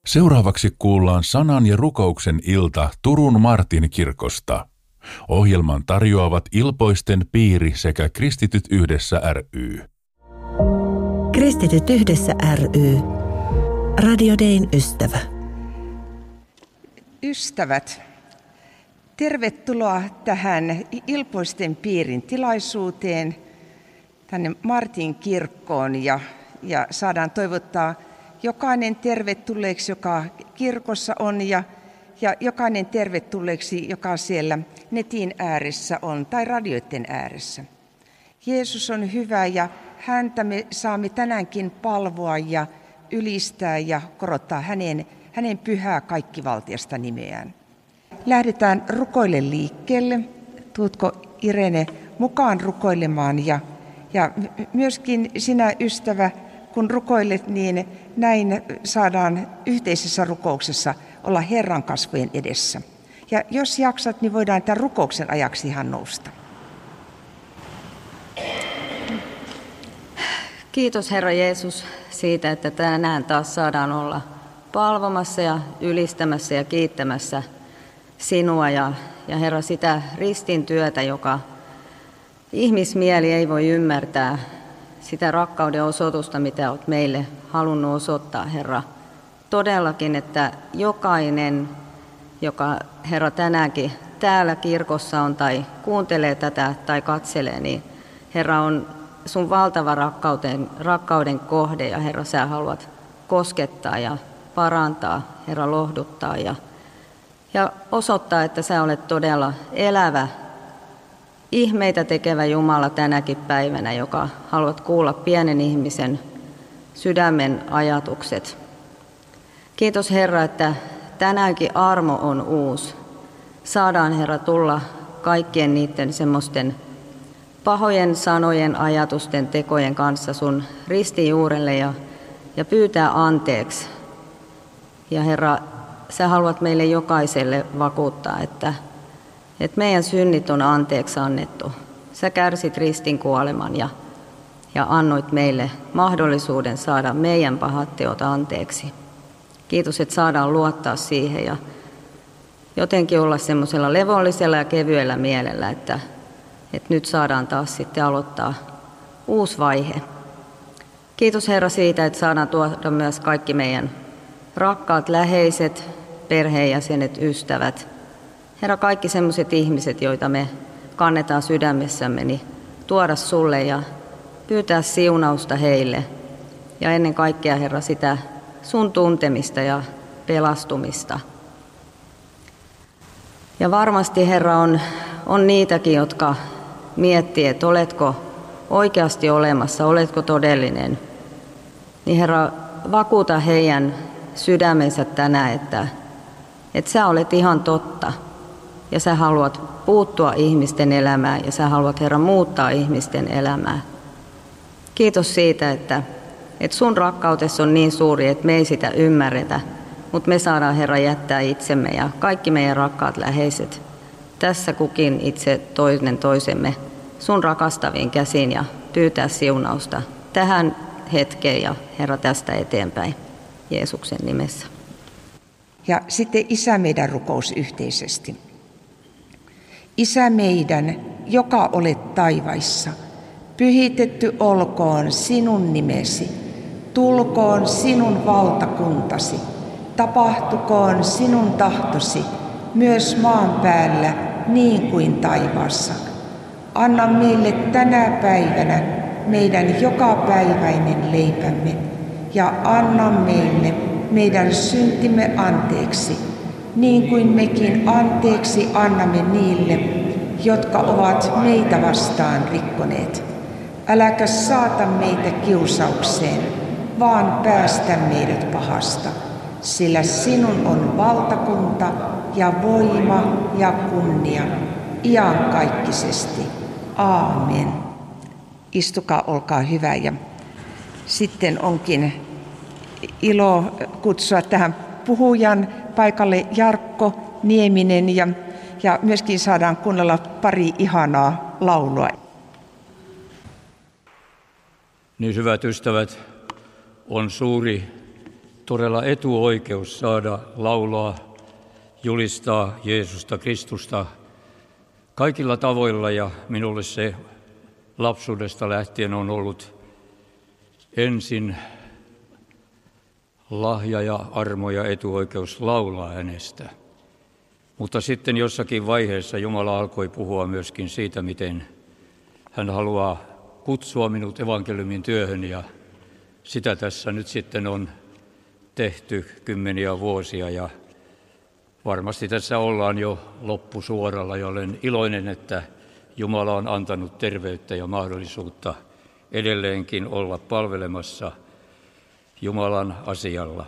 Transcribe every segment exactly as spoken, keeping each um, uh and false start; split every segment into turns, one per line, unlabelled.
Seuraavaksi kuullaan sanan ja rukouksen ilta Turun Martin kirkosta. Ohjelman tarjoavat Ilpoisten piiri sekä Kristityt yhdessä ry.
Kristityt yhdessä ry. Radio Dayn ystävä.
Ystävät, tervetuloa tähän Ilpoisten piirin tilaisuuteen, tänne Martin kirkkoon ja, ja saadaan toivottaa jokainen tervetulleeksi, joka kirkossa on ja, ja jokainen tervetulleeksi, joka siellä netin ääressä on tai radioiden ääressä. Jeesus on hyvä ja häntä me saamme tänäänkin palvoa ja ylistää ja korottaa hänen, hänen pyhää kaikkivaltiasta nimeään. Lähdetään rukoille liikkeelle. Tuutko Irene mukaan rukoilemaan ja, ja myöskin sinä ystävä, kun rukoilet, niin näin saadaan yhteisessä rukouksessa olla Herran kasvojen edessä. Ja jos jaksat, niin voidaan tämän rukouksen ajaksi ihan nousta.
Kiitos Herra Jeesus siitä, että tänään taas saadaan olla palvomassa ja ylistämässä ja kiittämässä sinua ja, ja Herra sitä ristin työtä, joka ihmismieli ei voi ymmärtää, sitä rakkauden osoitusta, mitä olet meille halunnut osoittaa, Herra. Todellakin, että jokainen, joka Herra tänäänkin täällä kirkossa on tai kuuntelee tätä tai katselee, niin Herra on sun valtava rakkauden, rakkauden kohde ja Herra sä haluat koskettaa ja parantaa, Herra lohduttaa ja, ja osoittaa, että sä olet todella elävä, ihmeitä tekevä Jumala tänäkin päivänä, joka haluat kuulla pienen ihmisen sydämen ajatukset. Kiitos Herra, että tänäänkin armo on uusi. Saadaan Herra tulla kaikkien niiden semmoisten pahojen sanojen, ajatusten, tekojen kanssa sun ristin juurelle ja, ja pyytää anteeksi. Ja Herra, sä haluat meille jokaiselle vakuuttaa, että, että meidän synnit on anteeksi annettu. Sä kärsit ristin kuoleman ja, ja annoit meille mahdollisuuden saada meidän pahat teot anteeksi. Kiitos, että saadaan luottaa siihen ja jotenkin olla semmoisella levollisella ja kevyellä mielellä, että että nyt saadaan taas sitten aloittaa uusi vaihe. Kiitos Herra siitä, että saadaan tuoda myös kaikki meidän rakkaat läheiset, perheenjäsenet, ystävät. Herra, kaikki sellaiset ihmiset, joita me kannetaan sydämessämme, niin tuoda sulle ja pyytää siunausta heille. Ja ennen kaikkea Herra sitä sun tuntemista ja pelastumista. Ja varmasti Herra on, on niitäkin, jotka miettii, että oletko oikeasti olemassa, oletko todellinen, niin Herra, vakuuta heidän sydämensä tänään, että, että sä olet ihan totta ja sä haluat puuttua ihmisten elämään ja sä haluat, Herra, muuttaa ihmisten elämää. Kiitos siitä, että, että sun rakkautesi on niin suuri, että me ei sitä ymmärretä, mutta me saadaan, Herra, jättää itsemme ja kaikki meidän rakkaat läheiset tässä kukin itse toinen toisemme sun rakastaviin käsiin ja pyytää siunausta tähän hetkeen ja Herra tästä eteenpäin Jeesuksen nimessä.
Ja sitten Isä meidän rukous yhteisesti. Isä meidän, joka olet taivaissa, pyhitetty olkoon sinun nimesi, tulkoon sinun valtakuntasi, tapahtukoon sinun tahtosi, myös maan päällä niin kuin taivaassa. Anna meille tänä päivänä meidän jokapäiväinen leipämme ja anna meille meidän syntimme anteeksi, niin kuin mekin anteeksi annamme niille, jotka ovat meitä vastaan rikkoneet. Äläkä saata meitä kiusaukseen, vaan päästä meidät pahasta, sillä sinun on valtakunta ja voima ja kunnia iankaikkisesti. Aamen. Istukaa, olkaa hyvä. Ja sitten onkin ilo kutsua tähän puhujan paikalle Jarkko Nieminen ja, ja myöskin saadaan kuunnella pari ihanaa laulua.
Niin, hyvät ystävät, on suuri todella etuoikeus saada laulaa, julistaa Jeesusta Kristusta kaikilla tavoilla, ja minulle se lapsuudesta lähtien on ollut ensin lahja ja armo ja etuoikeus laulaa hänestä. Mutta sitten jossakin vaiheessa Jumala alkoi puhua myöskin siitä, miten hän haluaa kutsua minut evankeliumin työhön, ja sitä tässä nyt sitten on tehty kymmeniä vuosia, ja varmasti tässä ollaan jo loppusuoralla, ja olen iloinen, että Jumala on antanut terveyttä ja mahdollisuutta edelleenkin olla palvelemassa Jumalan asialla.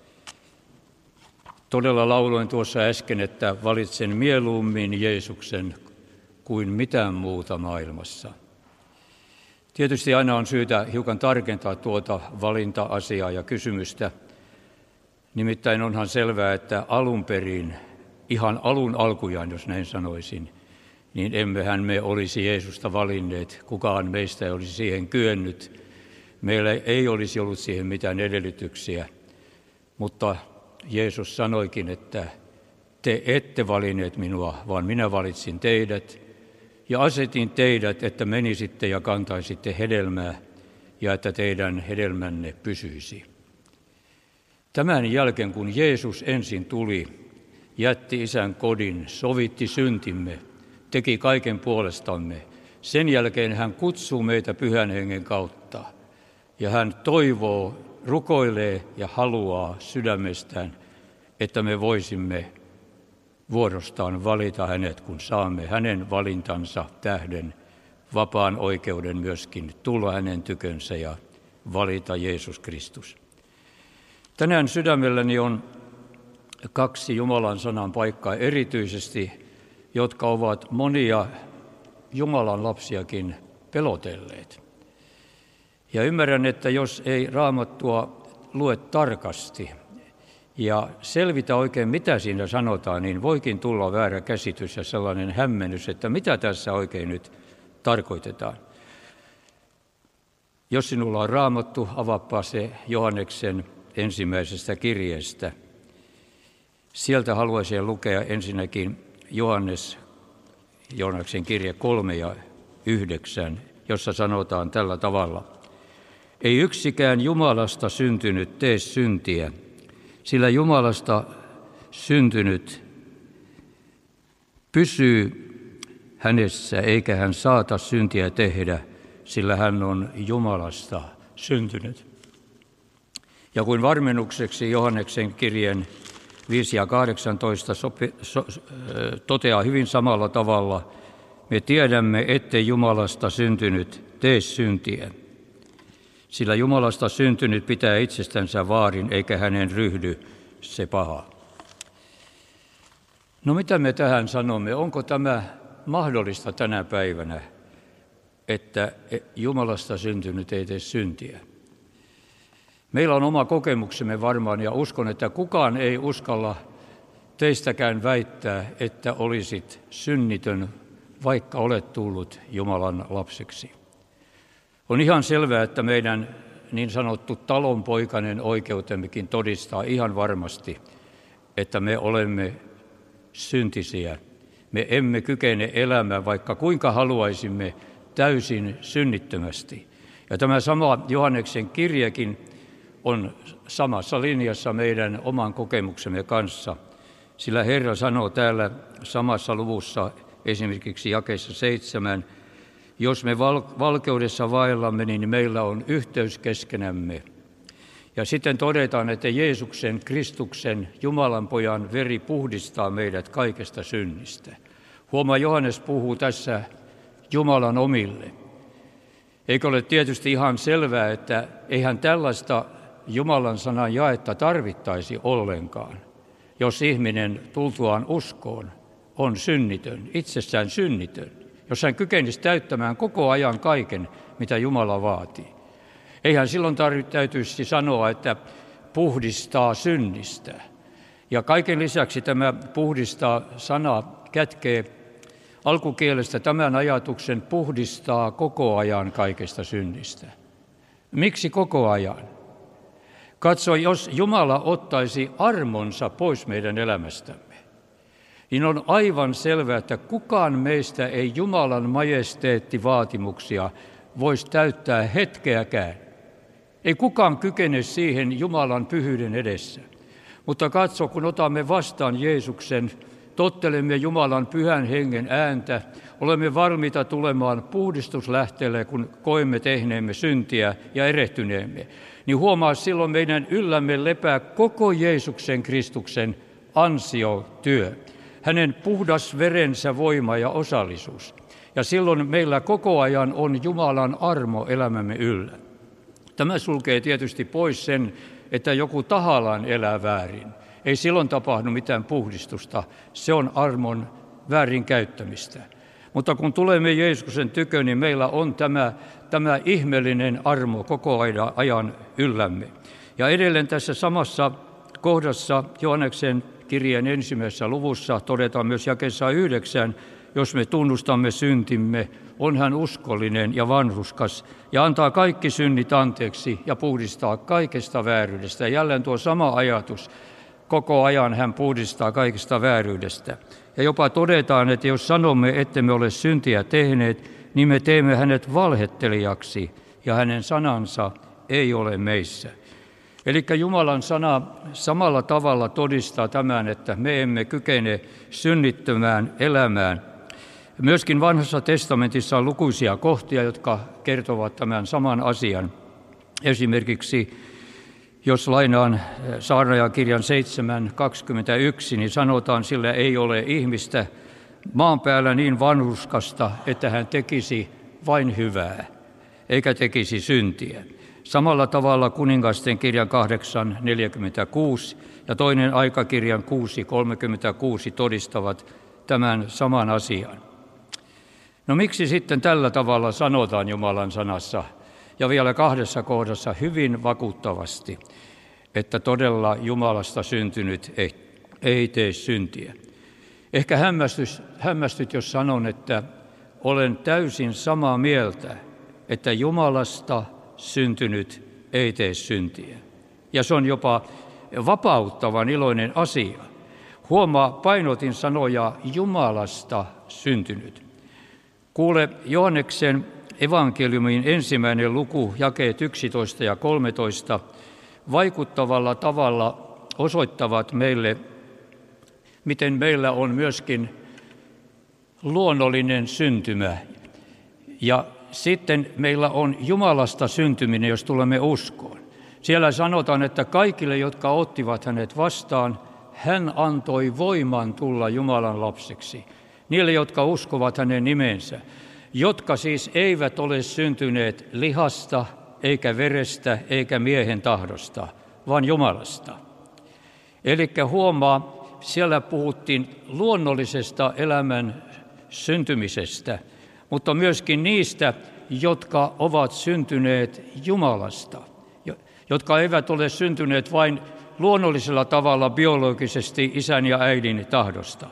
Todella lauloin tuossa äsken, että valitsen mieluummin Jeesuksen kuin mitään muuta maailmassa. Tietysti aina on syytä hiukan tarkentaa tuota valinta-asiaa ja kysymystä. Nimittäin onhan selvää, että alun perin, ihan alun alkujaan, jos näin sanoisin, niin emmehän me olisi Jeesusta valinneet. Kukaan meistä ei olisi siihen kyennyt. Meillä ei olisi ollut siihen mitään edellytyksiä. Mutta Jeesus sanoikin, että te ette valinneet minua, vaan minä valitsin teidät. Ja asetin teidät, että menisitte ja kantaisitte hedelmää, ja että teidän hedelmänne pysyisi. Tämän jälkeen, kun Jeesus ensin tuli, jätti Isän kodin, sovitti syntimme, teki kaiken puolestamme, sen jälkeen hän kutsuu meitä Pyhän Hengen kautta. Ja hän toivoo, rukoilee ja haluaa sydämestään, että me voisimme vuorostaan valita hänet, kun saamme hänen valintansa tähden vapaan oikeuden myöskin tulla hänen tykönsä ja valita Jeesus Kristus. Tänään sydämelläni on kaksi Jumalan sanan paikkaa erityisesti, jotka ovat monia Jumalan lapsiakin pelotelleet. Ja ymmärrän, että jos ei Raamattua lue tarkasti ja selvitä oikein, mitä siinä sanotaan, niin voikin tulla väärä käsitys ja sellainen hämmennys, että mitä tässä oikein nyt tarkoitetaan. Jos sinulla on Raamattu, avaappa se Johanneksen ensimmäisestä kirjeestä. Sieltä haluaisin lukea ensinnäkin Johannes, Johanneksen kirje kolme ja yhdeksän, jossa sanotaan tällä tavalla. Ei yksikään Jumalasta syntynyt tee syntiä, sillä Jumalasta syntynyt pysyy hänessä, eikä hän saata syntiä tehdä, sillä hän on Jumalasta syntynyt. Ja kuin varmennukseksi Johanneksen kirjeen viisi ja kahdeksantoista sopi, so, toteaa hyvin samalla tavalla, me tiedämme, ettei Jumalasta syntynyt tee syntiä. Sillä Jumalasta syntynyt pitää itsestänsä vaarin, eikä hänen ryhdy se paha. No mitä me tähän sanomme? Onko tämä mahdollista tänä päivänä, että Jumalasta syntynyt ei tee syntiä? Meillä on oma kokemuksemme varmaan, ja uskon, että kukaan ei uskalla teistäkään väittää, että olisit synnitön, vaikka olet tullut Jumalan lapseksi. On ihan selvää, että meidän niin sanottu talonpoikainen oikeutemmekin todistaa ihan varmasti, että me olemme syntisiä. Me emme kykene elämään, vaikka kuinka haluaisimme, täysin synnittömästi. Ja tämä sama Johanneksen kirjekin on samassa linjassa meidän oman kokemuksemme kanssa, sillä Herra sanoo täällä samassa luvussa esimerkiksi jakeessa seitsemän, jos me val- valkeudessa vaellamme, niin meillä on yhteys keskenämme. Ja sitten todetaan, että Jeesuksen, Kristuksen, Jumalan pojan veri puhdistaa meidät kaikesta synnistä. Huomaa, Johannes puhuu tässä Jumalan omille. Eikö ole tietysti ihan selvää, että eihän tällaista Jumalan sanan jaetta tarvittaisi ollenkaan, jos ihminen tultuaan uskoon on synnitön, itsessään synnitön, jos hän kykenisi täyttämään koko ajan kaiken, mitä Jumala vaatii. Eihän silloin täytyisi sanoa, että puhdistaa synnistä. Ja kaiken lisäksi tämä puhdistaa sana kätkee alkukielestä tämän ajatuksen puhdistaa koko ajan kaikesta synnistä. Miksi koko ajan? Katso, jos Jumala ottaisi armonsa pois meidän elämästämme, niin on aivan selvää, että kukaan meistä ei Jumalan majesteettivaatimuksia voisi täyttää hetkeäkään. Ei kukaan kykene siihen Jumalan pyhyyden edessä. Mutta katso, kun otamme vastaan Jeesuksen, tottelemme Jumalan pyhän hengen ääntä, olemme valmiita tulemaan puhdistuslähteelle, kun koemme tehneemme syntiä ja erehtyneemme, niin huomaa silloin meidän yllämme lepää koko Jeesuksen Kristuksen ansiotyö, hänen puhdas verensä voima ja osallisuus. Ja silloin meillä koko ajan on Jumalan armo elämämme yllä. Tämä sulkee tietysti pois sen, että joku tahallaan elää väärin. Ei silloin tapahdu mitään puhdistusta, se on armon väärinkäyttämistä. Mutta kun tulemme Jeesuksen tykö, niin meillä on tämä, tämä ihmeellinen armo koko ajan yllämme. Ja edelleen tässä samassa kohdassa Johanneksen kirjeen ensimmäisessä luvussa todetaan myös jakeessa yhdeksän, jos me tunnustamme syntimme, on hän uskollinen ja vanhurskas ja antaa kaikki synnit anteeksi ja puhdistaa kaikesta vääryydestä. Ja jälleen tuo sama ajatus, koko ajan hän puhdistaa kaikesta vääryydestä. Ja jopa todetaan, että jos sanomme, ettemme ole syntiä tehneet, niin me teemme hänet valhettelijaksi ja hänen sanansa ei ole meissä. Eli Jumalan sana samalla tavalla todistaa tämän, että me emme kykene synnittömään elämään. Myöskin Vanhassa testamentissa on lukuisia kohtia, jotka kertovat tämän saman asian. Esimerkiksi jos lainaan Saarnaajakirjan seitsemän kaksikymmentäyksi, niin sanotaan, sillä ei ole ihmistä maan päällä niin vanhurskasta, että hän tekisi vain hyvää, eikä tekisi syntiä. Samalla tavalla Kuningasten kirjan kahdeksan neljäkymmentäkuusi ja toinen Aikakirjan kuusi kolmekymmentäkuusi todistavat tämän saman asian. No miksi sitten tällä tavalla sanotaan Jumalan sanassa ja vielä kahdessa kohdassa hyvin vakuuttavasti, että todella Jumalasta syntynyt ei, ei tee syntiä? Ehkä hämmästys, hämmästyt, jos sanon, että olen täysin samaa mieltä, että Jumalasta syntynyt ei tee syntiä. Ja se on jopa vapauttavan iloinen asia. Huomaa, painotin sanoja Jumalasta syntynyt. Kuule, Johanneksen evankeliumin ensimmäinen luku, jakeet yksitoista ja kolmetoista, vaikuttavalla tavalla osoittavat meille, miten meillä on myöskin luonnollinen syntymä. Ja sitten meillä on Jumalasta syntyminen, jos tulemme uskoon. Siellä sanotaan, että kaikille, jotka ottivat hänet vastaan, hän antoi voiman tulla Jumalan lapseksi. Niille, jotka uskovat hänen nimensä, jotka siis eivät ole syntyneet lihasta, eikä verestä, eikä miehen tahdosta, vaan Jumalasta. Eli huomaa, siellä puhuttiin luonnollisesta elämän syntymisestä, mutta myöskin niistä, jotka ovat syntyneet Jumalasta, jotka eivät ole syntyneet vain luonnollisella tavalla biologisesti isän ja äidin tahdosta.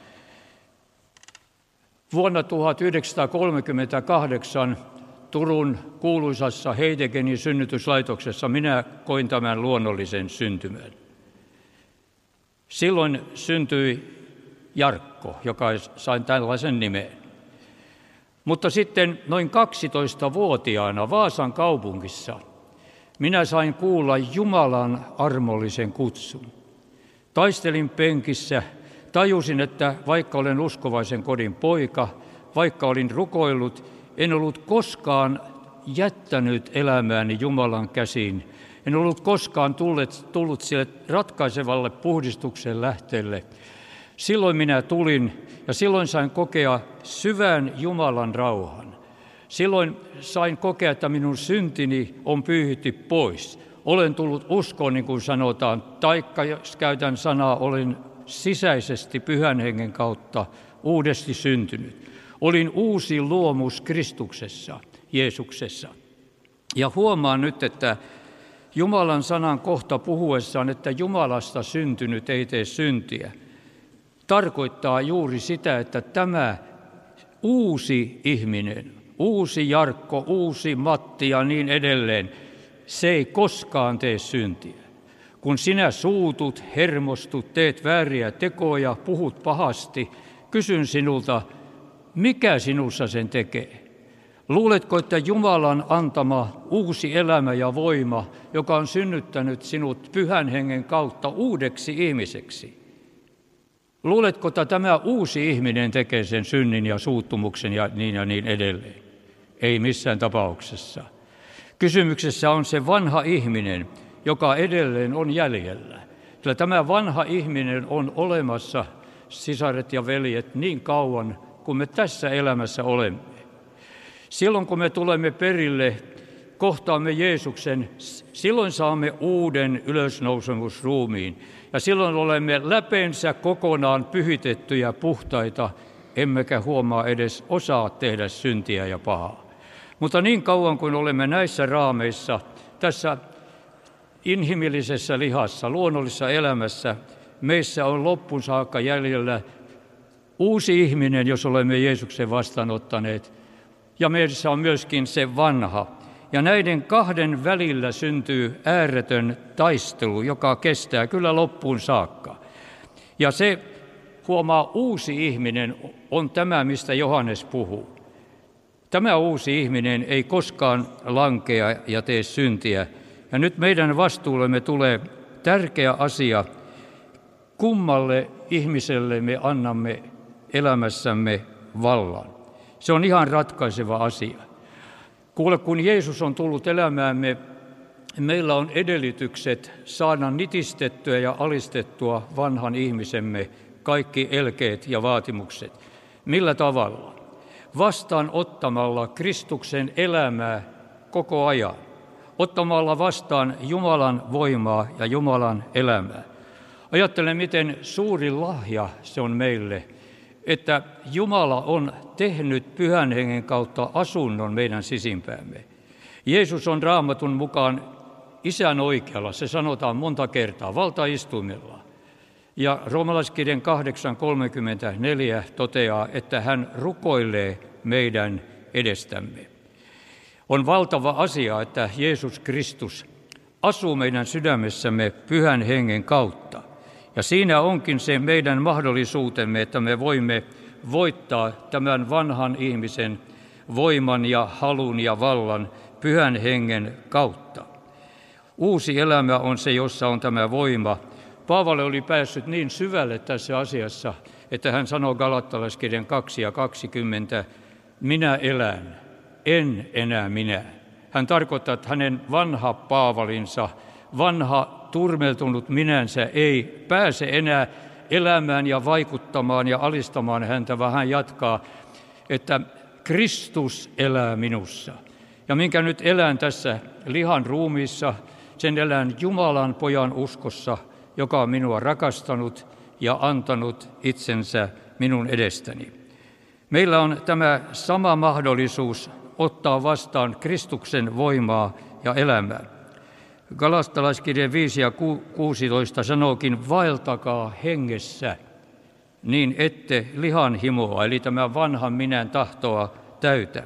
Vuonna tuhatyhdeksänsataakolmekymmentäkahdeksan Turun kuuluisassa Heidegenin synnytyslaitoksessa minä koin tämän luonnollisen syntymän. Silloin syntyi Jarkko, joka sai tällaisen nimen. Mutta sitten noin kaksitoistavuotiaana Vaasan kaupungissa minä sain kuulla Jumalan armollisen kutsun. Taistelin penkissä, tajusin, että vaikka olen uskovaisen kodin poika, vaikka olin rukoillut, en ollut koskaan jättänyt elämääni Jumalan käsiin. En ollut koskaan tullut, tullut sille ratkaisevalle puhdistuksen lähteelle. Silloin minä tulin ja silloin sain kokea syvän Jumalan rauhan. Silloin sain kokea, että minun syntini on pyyhitty pois. Olen tullut uskoon, niin kuin sanotaan, taikka jos käytän sanaa, olen sisäisesti Pyhän Hengen kautta uudesti syntynyt. Olin uusi luomus Kristuksessa, Jeesuksessa. Ja huomaan nyt, että Jumalan sanan kohta puhuessaan, että Jumalasta syntynyt ei tee syntiä, tarkoittaa juuri sitä, että tämä uusi ihminen, uusi Jarkko, uusi Matti ja niin edelleen, se ei koskaan tee syntiä. Kun sinä suutut, hermostut, teet vääriä tekoja, puhut pahasti, kysyn sinulta, mikä sinussa sen tekee? Luuletko, että Jumalan antama uusi elämä ja voima, joka on synnyttänyt sinut Pyhän Hengen kautta uudeksi ihmiseksi? Luuletko, että tämä uusi ihminen tekee sen synnin ja suuttumuksen ja niin ja niin edelleen? Ei missään tapauksessa. Kysymyksessä on se vanha ihminen, joka edelleen on jäljellä. Sillä tämä vanha ihminen on olemassa, sisaret ja veljet, niin kauan kuin me tässä elämässä olemme. Silloin kun me tulemme perille, kohtaamme Jeesuksen, silloin saamme uuden ylösnousemusruumiin. Ja silloin olemme läpeensä kokonaan pyhitettyjä, puhtaita, emmekä huomaa edes osaa tehdä syntiä ja pahaa. Mutta niin kauan kuin olemme näissä raameissa, tässä inhimillisessä lihassa, luonnollisessa elämässä, meissä on loppuun saakka jäljellä uusi ihminen, jos olemme Jeesuksen vastaanottaneet. Ja meissä on myöskin se vanha. Ja näiden kahden välillä syntyy ääretön taistelu, joka kestää kyllä loppuun saakka. Ja se huomaa uusi ihminen on tämä, mistä Johannes puhuu. Tämä uusi ihminen ei koskaan lankea ja tee syntiä. Ja nyt meidän vastuullemme tulee tärkeä asia, kummalle ihmiselle me annamme elämässämme vallan. Se on ihan ratkaiseva asia. Kuule, kun Jeesus on tullut elämäämme, meillä on edellytykset saada nitistettyä ja alistettua vanhan ihmisemme kaikki elkeet ja vaatimukset. Millä tavalla? Vastaanottamalla Kristuksen elämää koko ajan. Ottamalla vastaan Jumalan voimaa ja Jumalan elämää. Ajattelen, miten suuri lahja se on meille, että Jumala on tehnyt Pyhän Hengen kautta asunnon meidän sisimpäämme. Jeesus on Raamatun mukaan Isän oikealla, se sanotaan monta kertaa, valtaistuimella. Ja roomalaiskirjan kahdeksan kolmekymmentäneljä toteaa, että hän rukoilee meidän edestämme. On valtava asia, että Jeesus Kristus asuu meidän sydämessämme Pyhän Hengen kautta. Ja siinä onkin se meidän mahdollisuutemme, että me voimme voittaa tämän vanhan ihmisen voiman ja halun ja vallan Pyhän Hengen kautta. Uusi elämä on se, jossa on tämä voima. Paavali oli päässyt niin syvälle tässä asiassa, että hän sanoo Galattalaiskirjan kaksi ja kaksikymmentä, minä elän, en enää minä. Hän tarkoittaa, että hänen vanha Paavalinsa, vanha turmeltunut minänsä ei pääse enää elämään ja vaikuttamaan ja alistamaan häntä, vaan hän jatkaa, että Kristus elää minussa. Ja minkä nyt elän tässä lihan ruumiissa, sen elän Jumalan pojan uskossa, joka on minua rakastanut ja antanut itsensä minun edestäni. Meillä on tämä sama mahdollisuus ottaa vastaan Kristuksen voimaa ja elämää. Galattalaiskirje viisi ja kuusitoista sanookin, vaeltakaa hengessä, niin ette lihan himoa, eli tämä vanhan minän tahtoa täytä.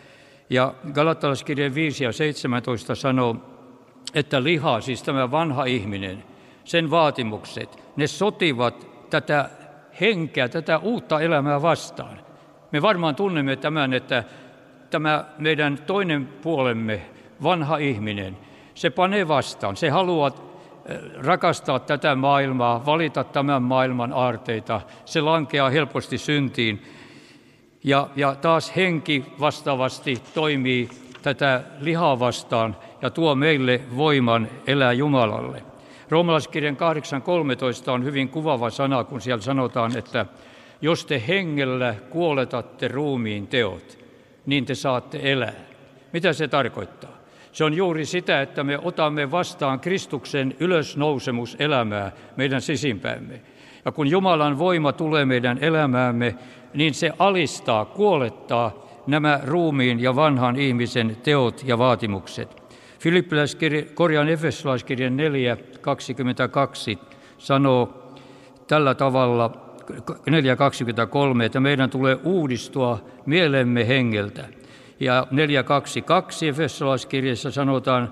Ja Galattalaiskirje viisi ja seitsemäntoista sanoo, että liha, siis tämä vanha ihminen, sen vaatimukset, ne sotivat tätä henkeä, tätä uutta elämää vastaan. Me varmaan tunnemme tämän, että tämä meidän toinen puolemme, vanha ihminen, se panee vastaan. Se haluaa rakastaa tätä maailmaa, valita tämän maailman aarteita. Se lankeaa helposti syntiin. Ja, ja taas henki vastaavasti toimii tätä lihaa vastaan ja tuo meille voiman elää Jumalalle. Roomalaiskirjan kahdeksan kolmetoista on hyvin kuvaava sana, kun siellä sanotaan, että jos te hengellä kuoletatte ruumiin teot, niin te saatte elää. Mitä se tarkoittaa? Se on juuri sitä, että me otamme vastaan Kristuksen ylösnousemuselämää meidän sisimpäämme. Ja kun Jumalan voima tulee meidän elämäämme, niin se alistaa, kuolettaa nämä ruumiin ja vanhan ihmisen teot ja vaatimukset. Filippiläiskirjan, korjaan Efesolaiskirjan neljä kaksikymmentäkaksi sanoo tällä tavalla, neljä kaksikymmentäkolme, että meidän tulee uudistua mielemme hengeltä. Ja neljä kaksikymmentäkaksi Efesolaiskirjassa sanotaan,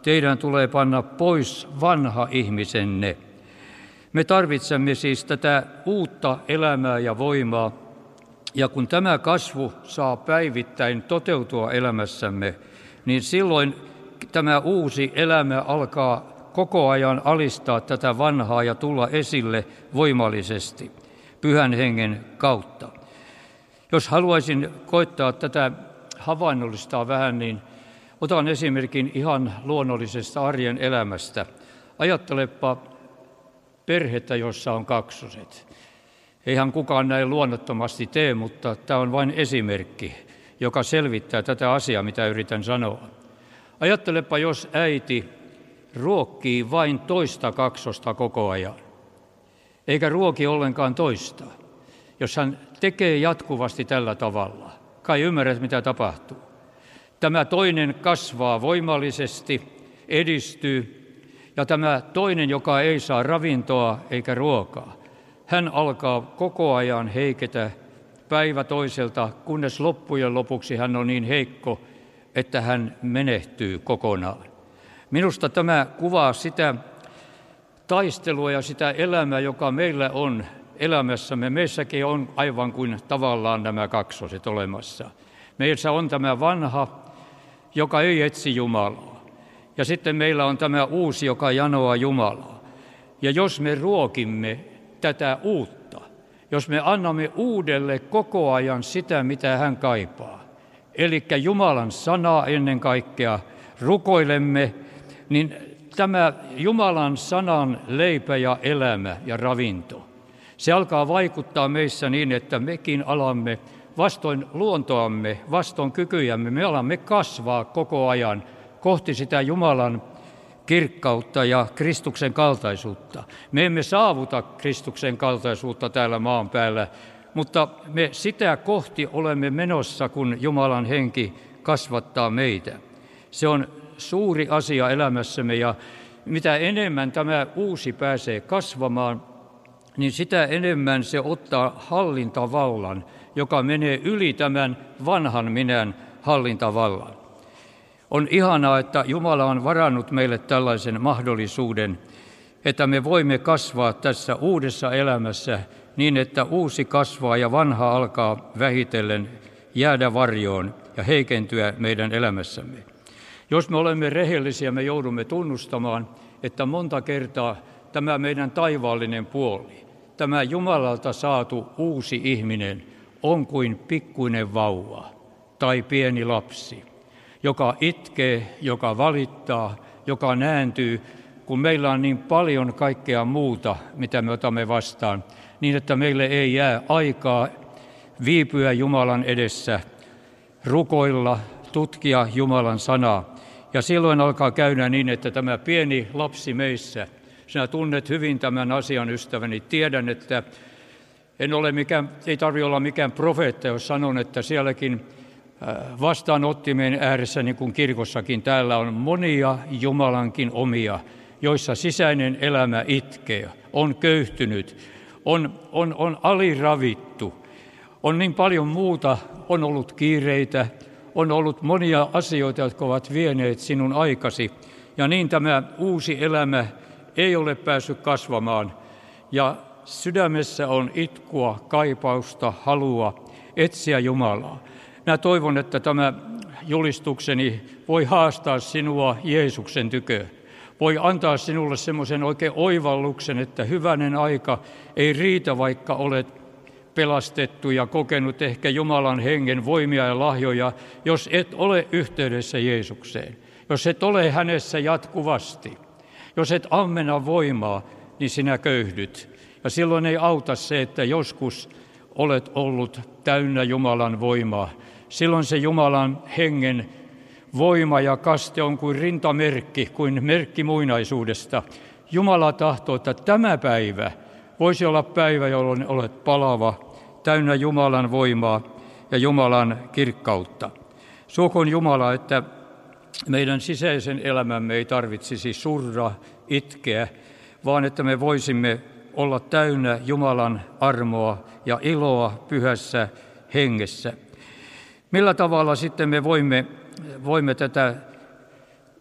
teidän tulee panna pois vanha ihmisenne. Me tarvitsemme siis tätä uutta elämää ja voimaa, ja kun tämä kasvu saa päivittäin toteutua elämässämme, niin silloin tämä uusi elämä alkaa koko ajan alistaa tätä vanhaa ja tulla esille voimallisesti Pyhän Hengen kautta. Jos haluaisin koittaa tätä havainnollistaa vähän, niin otan esimerkin ihan luonnollisesta arjen elämästä. Ajattelepa perhettä, jossa on kaksoset. Eihän kukaan näin luonnottomasti tee, mutta tämä on vain esimerkki, joka selvittää tätä asiaa, mitä yritän sanoa. Ajattelepa, jos äiti ruokkii vain toista kaksosta koko ajan, eikä ruoki ollenkaan toista. Jos hän tekee jatkuvasti tällä tavalla, kai ymmärrät, mitä tapahtuu. Tämä toinen kasvaa voimallisesti, edistyy, ja tämä toinen, joka ei saa ravintoa eikä ruokaa, hän alkaa koko ajan heiketä päivä toiselta, kunnes loppujen lopuksi hän on niin heikko, että hän menehtyy kokonaan. Minusta tämä kuvaa sitä taistelua ja sitä elämää, joka meillä on elämässämme. Meissäkin on aivan kuin tavallaan nämä kaksoset olemassa. Meissä on tämä vanha, joka ei etsi Jumalaa. Ja sitten meillä on tämä uusi, joka janoaa Jumalaa. Ja jos me ruokimme tätä uutta, jos me annamme uudelle koko ajan sitä, mitä hän kaipaa, eli Jumalan sanaa ennen kaikkea rukoilemme, niin tämä Jumalan sanan leipä ja elämä ja ravinto, se alkaa vaikuttaa meissä niin, että mekin alamme vastoin luontoamme, vastoin kykyjämme, me alamme kasvaa koko ajan kohti sitä Jumalan kirkkautta ja Kristuksen kaltaisuutta. Me emme saavuta Kristuksen kaltaisuutta täällä maan päällä, mutta me sitä kohti olemme menossa, kun Jumalan henki kasvattaa meitä. Se on suuri asia elämässämme, ja mitä enemmän tämä uusi pääsee kasvamaan, niin sitä enemmän se ottaa hallintavallan, joka menee yli tämän vanhan minän hallintavallan. On ihanaa, että Jumala on varannut meille tällaisen mahdollisuuden, että me voimme kasvaa tässä uudessa elämässä niin, että uusi kasvaa ja vanha alkaa vähitellen jäädä varjoon ja heikentyä meidän elämässämme. Jos me olemme rehellisiä, me joudumme tunnustamaan, että monta kertaa tämä meidän taivaallinen puoli, tämä Jumalalta saatu uusi ihminen on kuin pikkuinen vauva tai pieni lapsi, joka itkee, joka valittaa, joka nääntyy, kun meillä on niin paljon kaikkea muuta, mitä me otamme vastaan, niin että meille ei jää aikaa viipyä Jumalan edessä, rukoilla, tutkia Jumalan sanaa. Ja silloin alkaa käydä niin, että tämä pieni lapsi meissä, sinä tunnet hyvin tämän asian, ystäväni, tiedän, että en ole mikään, ei tarvitse olla mikään profeetta, jos sanon, että sielläkin vastaanottimien ääressä, niin kuin kirkossakin, täällä on monia Jumalankin omia, joissa sisäinen elämä itkee, on köyhtynyt, on, on, on aliravittu, on niin paljon muuta, on ollut kiireitä, on ollut monia asioita, jotka ovat vieneet sinun aikasi, ja niin tämä uusi elämä ei ole päässyt kasvamaan, ja sydämessä on itkua, kaipausta, halua etsiä Jumalaa. Minä toivon, että tämä julistukseni voi haastaa sinua Jeesuksen tykö. Voi antaa sinulle semmoisen oikein oivalluksen, että hyvänen aika ei riitä, vaikka olet pelastettu ja kokenut ehkä Jumalan hengen voimia ja lahjoja, jos et ole yhteydessä Jeesukseen. Jos et ole hänessä jatkuvasti, jos et ammenna voimaa, niin sinä köyhdyt. Ja silloin ei auta se, että joskus olet ollut täynnä Jumalan voimaa. Silloin se Jumalan hengen voima ja kaste on kuin rintamerkki, kuin merkki muinaisuudesta. Jumala tahtoo, että tämä päivä voisi olla päivä, jolloin olet palava, täynnä Jumalan voimaa ja Jumalan kirkkautta. Suokoon Jumala, että meidän sisäisen elämämme ei tarvitsisi surra, itkeä, vaan että me voisimme olla täynnä Jumalan armoa ja iloa pyhässä hengessä. Millä tavalla sitten me voimme, voimme tätä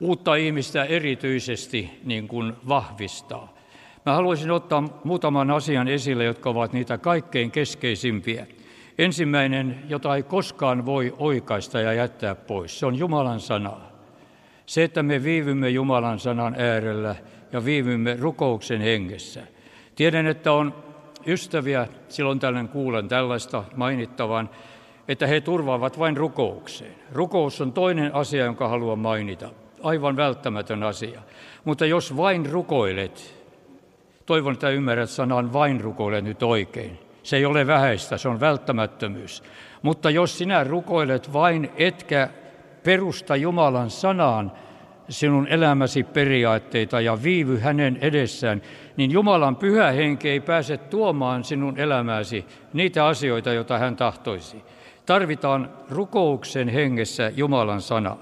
uutta ihmistä erityisesti niin kuin vahvistaa. Mä haluaisin ottaa muutaman asian esille, jotka ovat niitä kaikkein keskeisimpiä. Ensimmäinen, jota ei koskaan voi oikaista ja jättää pois, se on Jumalan sana. Se, että me viivymme Jumalan sanan äärellä ja viivymme rukouksen hengessä. Tiedän, että on ystäviä, silloin tällöin kuulen tällaista mainittavan, että he turvaavat vain rukoukseen. Rukous on toinen asia, jonka haluan mainita. Aivan välttämätön asia. Mutta jos vain rukoilet, toivon, että ymmärrät sanan vain rukoilet nyt oikein. Se ei ole vähäistä, se on välttämättömyys. Mutta jos sinä rukoilet vain, etkä perusta Jumalan sanaan sinun elämäsi periaatteita ja viivy hänen edessään, niin Jumalan pyhä henki ei pääse tuomaan sinun elämääsi niitä asioita, joita hän tahtoisi. Tarvitaan rukouksen hengessä Jumalan sana.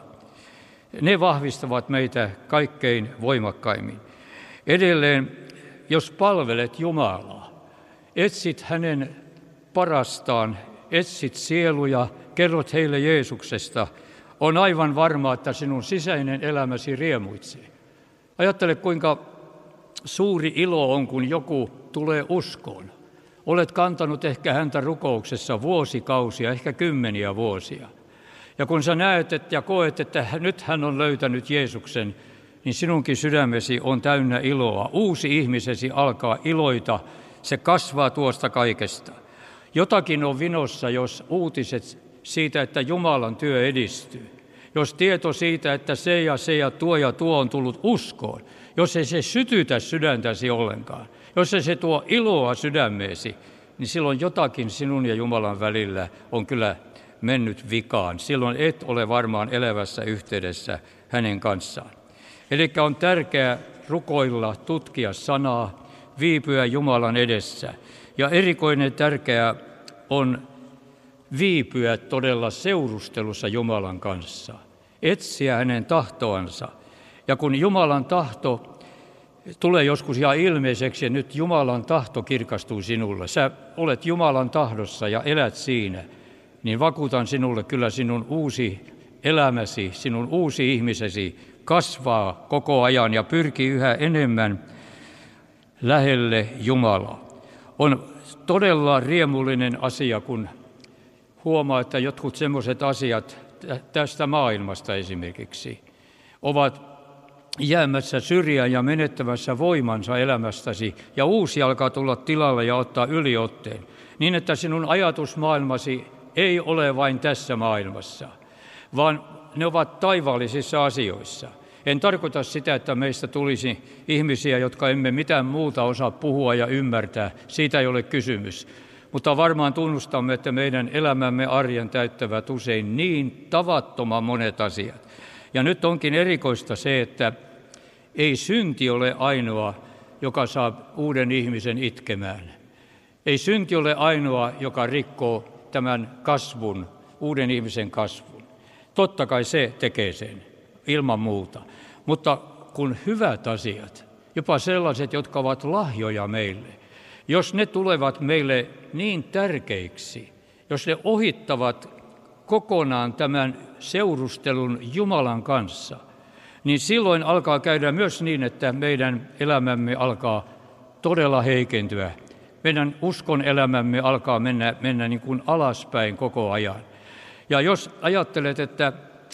Ne vahvistavat meitä kaikkein voimakkaimmin. Edelleen, jos palvelet Jumalaa, etsit hänen parastaan, etsit sieluja, kerrot heille Jeesuksesta, on aivan varma, että sinun sisäinen elämäsi riemuitsee. Ajattele, kuinka suuri ilo on, kun joku tulee uskoon. Olet kantanut ehkä häntä rukouksessa vuosikausia, ehkä kymmeniä vuosia. Ja kun sä näet et ja koet, että nyt hän on löytänyt Jeesuksen, niin sinunkin sydämesi on täynnä iloa. Uusi ihmisesi alkaa iloita, se kasvaa tuosta kaikesta. Jotakin on vinossa, jos uutiset siitä, että Jumalan työ edistyy. Jos tieto siitä, että se ja se ja tuo ja tuo on tullut uskoon, jos ei se sytytä sydäntäsi ollenkaan, jos ei se tuo iloa sydämeesi, niin silloin jotakin sinun ja Jumalan välillä on kyllä mennyt vikaan. Silloin et ole varmaan elävässä yhteydessä hänen kanssaan. Eli on tärkeää rukoilla, tutkia sanaa, viipyä Jumalan edessä. Ja erikoinen tärkeää on viipyä todella seurustelussa Jumalan kanssa, etsiä hänen tahtoansa. Ja kun Jumalan tahto tulee joskus ihan ilmeiseksi, ja nyt Jumalan tahto kirkastuu sinulle, sä olet Jumalan tahdossa ja elät siinä, niin vakuutan sinulle, kyllä sinun uusi elämäsi, sinun uusi ihmisesi kasvaa koko ajan ja pyrkii yhä enemmän lähelle Jumalaa. On todella riemullinen asia, kun huomaa, että jotkut semmoiset asiat tästä maailmasta esimerkiksi ovat jäämässä syrjään ja menettämässä voimansa elämästäsi, ja uusi alkaa tulla tilalle ja ottaa yliotteen, niin että sinun ajatusmaailmasi ei ole vain tässä maailmassa, vaan ne ovat taivaallisissa asioissa. En tarkoita sitä, että meistä tulisi ihmisiä, jotka emme mitään muuta osaa puhua ja ymmärtää. Siitä ei ole kysymys. Mutta varmaan tunnustamme, että meidän elämämme arjen täyttävät usein niin tavattoman monet asiat. Ja nyt onkin erikoista se, että ei synti ole ainoa, joka saa uuden ihmisen itkemään. Ei synti ole ainoa, joka rikkoo tämän kasvun, uuden ihmisen kasvun. Totta kai se tekee sen, ilman muuta. Mutta kun hyvät asiat, jopa sellaiset, jotka ovat lahjoja meille, jos ne tulevat meille niin tärkeiksi, jos ne ohittavat kokonaan tämän seurustelun Jumalan kanssa, niin silloin alkaa käydä myös niin, että meidän elämämme alkaa todella heikentyä. Meidän uskon elämämme alkaa mennä, mennä niin kuin alaspäin koko ajan. Ja jos ajattelet, että,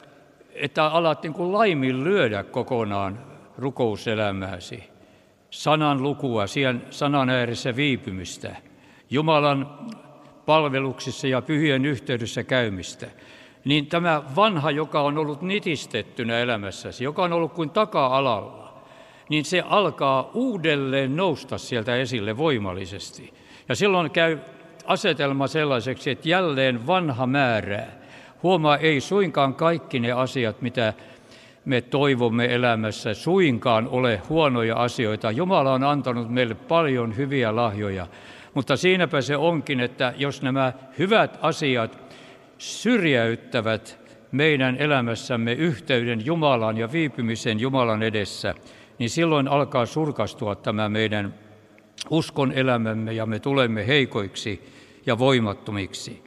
että alat niin kuin laiminlyödä kokonaan rukouselämääsi, sanan lukua, siihen sanan ääressä viipymistä, Jumalan palveluksissa ja pyhien yhteydessä käymistä, niin tämä vanha, joka on ollut nitistettynä elämässäsi, joka on ollut kuin taka-alalla, niin se alkaa uudelleen nousta sieltä esille voimallisesti. Ja silloin käy asetelma sellaiseksi, että jälleen vanha määrää. Huomaa, ei suinkaan kaikki ne asiat, mitä me toivomme elämässä, suinkaan ole huonoja asioita. Jumala on antanut meille paljon hyviä lahjoja, mutta siinäpä se onkin, että jos nämä hyvät asiat syrjäyttävät meidän elämässämme yhteyden Jumalaan ja viipymisen Jumalan edessä, niin silloin alkaa surkastua tämä meidän uskon elämämme ja me tulemme heikoiksi ja voimattomiksi.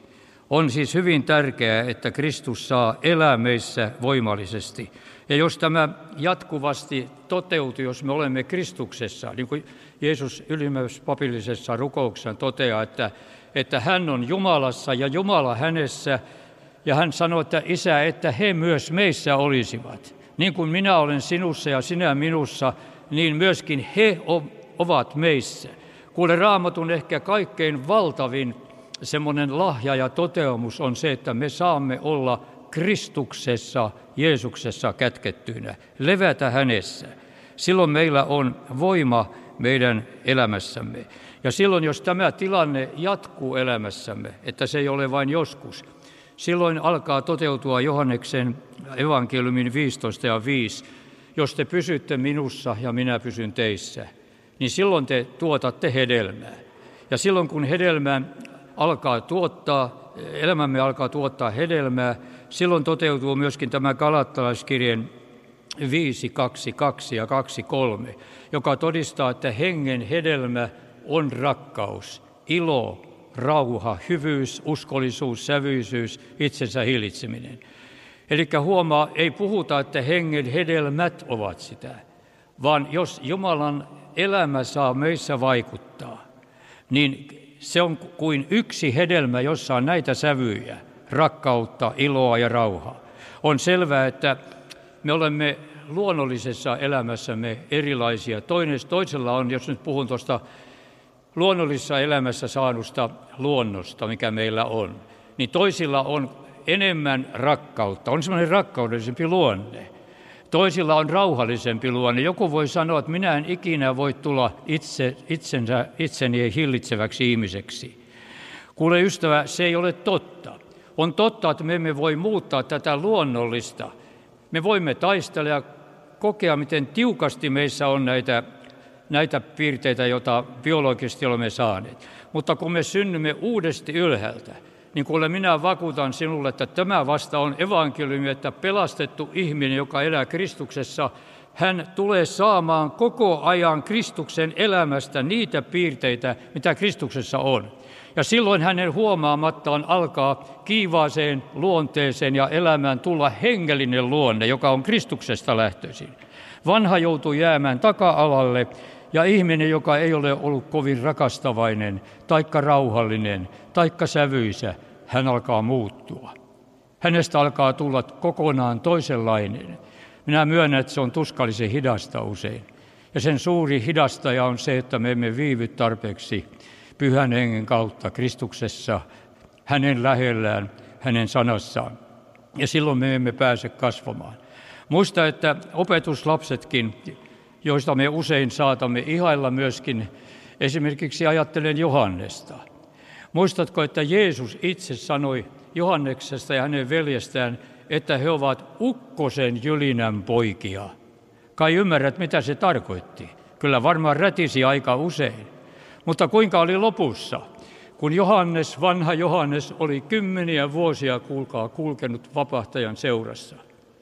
On siis hyvin tärkeää, että Kristus saa elää meissä voimallisesti. Ja jos tämä jatkuvasti toteutuu, jos me olemme Kristuksessa, niin kuin Jeesus ylimmäispapillisessa rukouksessa toteaa, että, että hän on Jumalassa ja Jumala hänessä, ja hän sanoo, että Isä, että he myös meissä olisivat. Niin kuin minä olen sinussa ja sinä minussa, niin myöskin he ovat meissä. Kuule, Raamatun ehkä kaikkein valtavin semmoinen lahja ja toteumus on se, että me saamme olla Kristuksessa, Jeesuksessa kätkettyinä, levätä hänessä. Silloin meillä on voima meidän elämässämme. Ja silloin, jos tämä tilanne jatkuu elämässämme, että se ei ole vain joskus, silloin alkaa toteutua Johanneksen evankeliumin viisitoista ja viisi. Jos te pysytte minussa ja minä pysyn teissä, niin silloin te tuotatte hedelmää. Ja silloin, kun hedelmä alkaa tuottaa, elämämme alkaa tuottaa hedelmää, silloin toteutuu myöskin tämä Galattalaiskirjeen viisi, kaksi, kaksi ja kaksi, kolme, joka todistaa, että hengen hedelmä on rakkaus, ilo, rauha, hyvyys, uskollisuus, sävyisyys, itsensä hillitseminen. Eli huomaa, ei puhuta, että hengen hedelmät ovat sitä, vaan jos Jumalan elämä saa meissä vaikuttaa, niin se on kuin yksi hedelmä, jossa on näitä sävyjä, rakkautta, iloa ja rauhaa. On selvää, että me olemme luonnollisessa elämässämme erilaisia. Toinen, toisella on, jos nyt puhun tuosta luonnollisessa elämässä saadusta luonnosta, mikä meillä on, niin toisilla on enemmän rakkautta, on semmoinen rakkaudellisempi luonne. Toisilla on rauhallisempi luonne. Joku voi sanoa, että minä en ikinä voi tulla itse, itsensä, itseni hillitseväksi ihmiseksi. Kuule ystävä, se ei ole totta. On totta, että me emme voi muuttaa tätä luonnollista. Me voimme taistella ja kokea, miten tiukasti meissä on näitä, näitä piirteitä, joita biologisesti olemme saaneet. Mutta kun me synnymme uudesti ylhäältä, niin kuule minä vakuutan sinulle, että tämä vasta on evankeliumi, että pelastettu ihminen, joka elää Kristuksessa, hän tulee saamaan koko ajan Kristuksen elämästä niitä piirteitä, mitä Kristuksessa on. Ja silloin hänen huomaamattaan alkaa kiivaaseen luonteeseen ja elämään tulla hengellinen luonne, joka on Kristuksesta lähtöisin. Vanha joutuu jäämään taka-alalle ja ihminen, joka ei ole ollut kovin rakastavainen, taikka rauhallinen, taikka sävyisä, hän alkaa muuttua. Hänestä alkaa tulla kokonaan toisenlainen. Minä myönnän, että se on tuskallisen hidasta usein. Ja sen suuri hidastaja on se, että me emme viivy tarpeeksi Pyhän Hengen kautta Kristuksessa, hänen lähellään, hänen sanassaan. Ja silloin me emme pääse kasvamaan. Muista, että opetuslapsetkin, joista me usein saatamme ihailla myöskin, esimerkiksi ajattelen Johannesta. Muistatko, että Jeesus itse sanoi Johanneksesta ja hänen veljestään, että he ovat ukkosen jylinän poikia. Kai ymmärrät, mitä se tarkoitti. Kyllä varmaan rätisi aika usein. Mutta kuinka oli lopussa? Kun Johannes, vanha Johannes, oli kymmeniä vuosia, kuulkaa, kulkenut vapahtajan seurassa.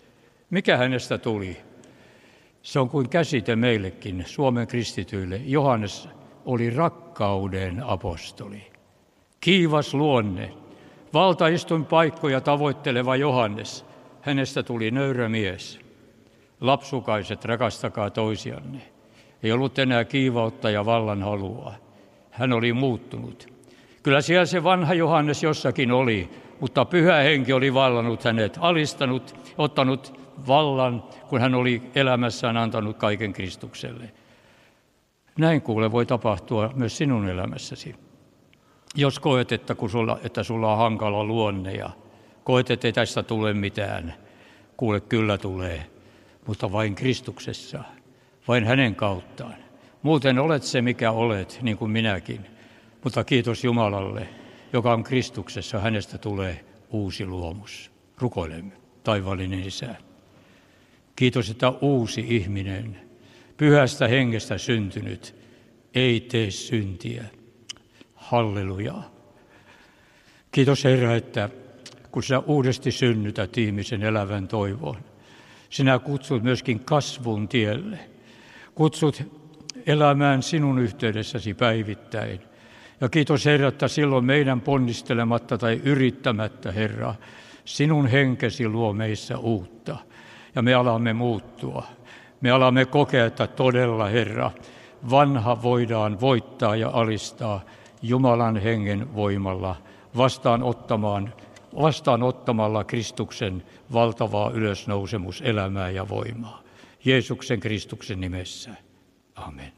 Mikä hänestä tuli? Se on kuin käsite meillekin, Suomen kristityille. Johannes oli rakkauden apostoli. Kiivas luonne, valtaistuinpaikkoja tavoitteleva Johannes. Hänestä tuli nöyrä mies. Lapsukaiset, rakastakaa toisianne. Ei ollut enää kiivautta ja vallan halua. Hän oli muuttunut. Kyllä siellä se vanha Johannes jossakin oli, mutta Pyhä Henki oli vallannut hänet, alistanut, ottanut vallan, kun hän oli elämässään antanut kaiken Kristukselle. Näin kuule voi tapahtua myös sinun elämässäsi. Jos koet, että, kun sulla, että sulla on hankala luonne ja koet, että ei tästä tule mitään, kuule kyllä tulee, mutta vain Kristuksessa, vain hänen kauttaan. Muuten olet se, mikä olet, niin kuin minäkin, mutta kiitos Jumalalle, joka on Kristuksessa, hänestä tulee uusi luomus. Rukoilemme, taivaallinen Isä. Kiitos, että uusi ihminen, Pyhästä Hengestä syntynyt, ei tee syntiä. Halleluja. Kiitos Herra, että kun sinä uudesti synnytät ihmisen elävän toivoon, sinä kutsut myöskin kasvun tielle. Kutsut elämään sinun yhteydessäsi päivittäin. Ja kiitos Herra, että silloin meidän ponnistelematta tai yrittämättä, Herra, sinun henkesi luo meissä uutta. Ja me alamme muuttua. Me alamme kokea, että todella, Herra, vanha voidaan voittaa ja alistaa Jumalan hengen voimalla vastaanottamaan, vastaanottamalla Kristuksen valtavaa ylösnousemuselämää ja voimaa. Jeesuksen Kristuksen nimessä. Amen.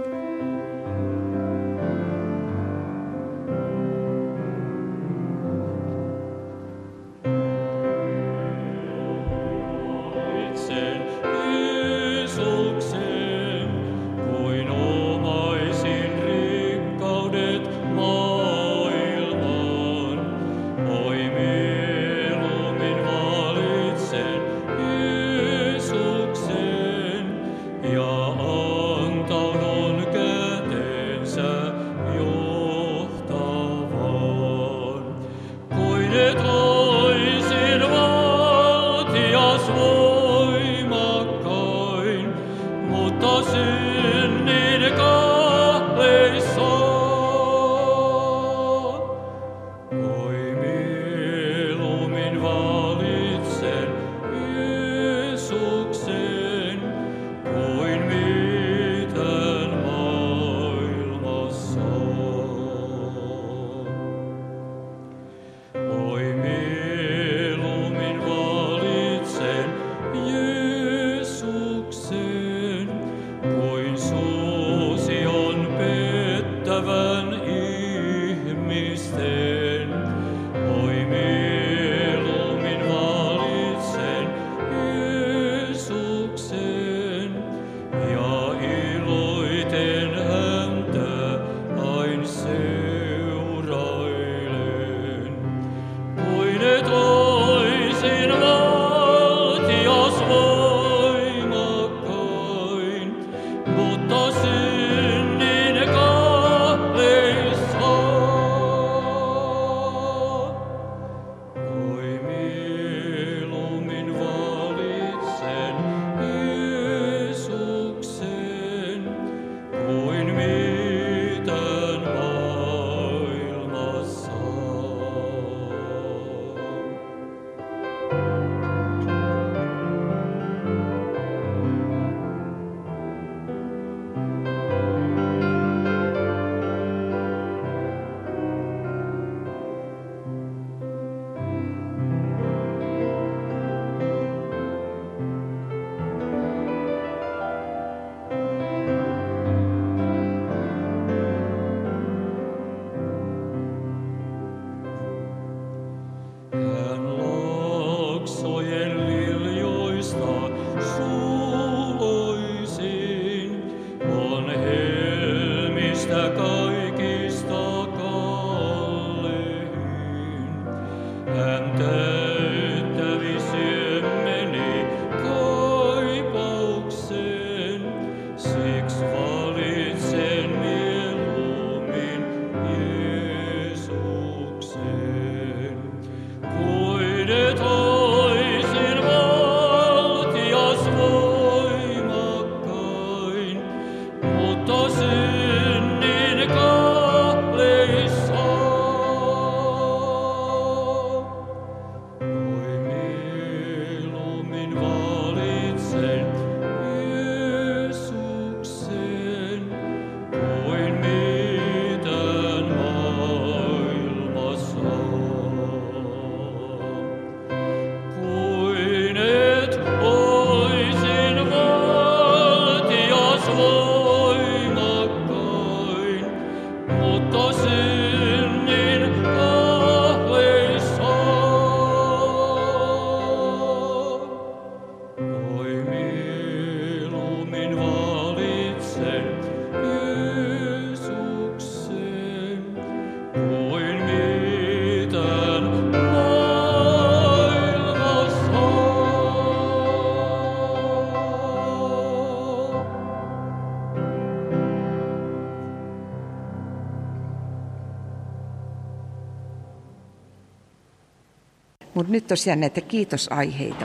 Mutta nyt tosiaan näitä kiitosaiheita.